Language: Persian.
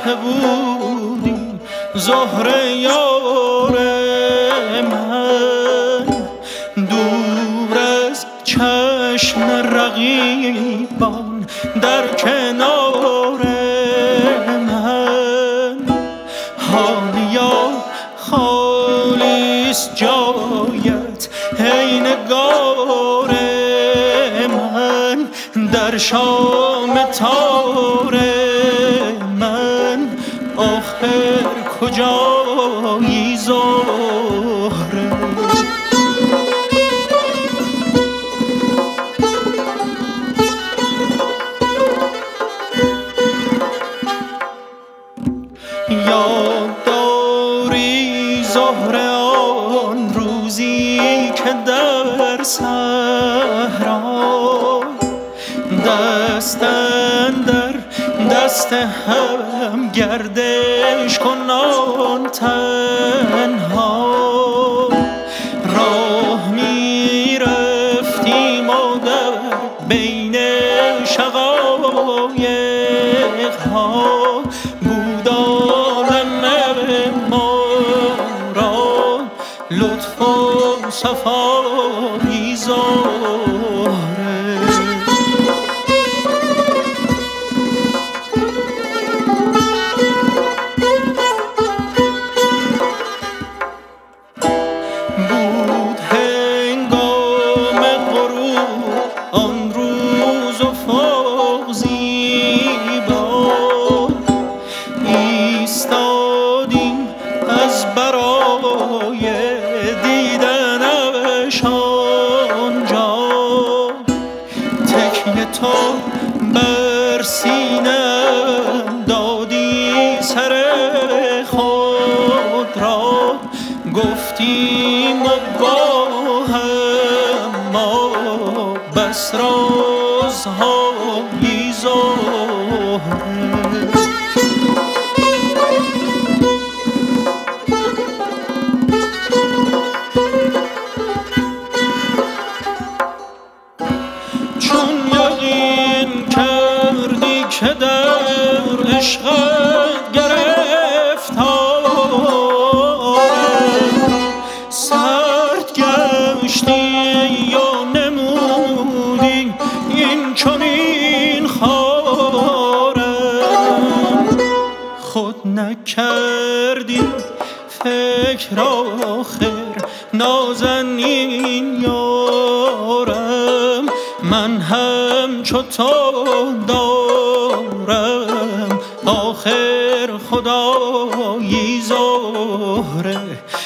که بودی زهره یار من، دور از چشم رقیبان در کنار من. حالیا خالیست جایت ای نگار من، در شام تار من آخر کجایی زهره؟ یاد داری زهره آن روزی که در صحرا دست اندر دست هم گردش کنان تنها راه می رفتیم و در بین شقایق ها بود عالم ما را لطف و صفایی زهره. بود هنگام غروب آن روز افق زیبا، ایستادیم از برای دیدنش آنجا، تکیه تو بر سینه‌ام دادی سر خود را، گفتیم و با هم ما بس رازهایی زهره. چون یقین کردی که در عشقت گرفتارم، سرد گشتی یا نمودی این چنین خارم، خود نکردی فکر آخر نازنین یارم، من همچو تو دارم آخر خدایی زهره.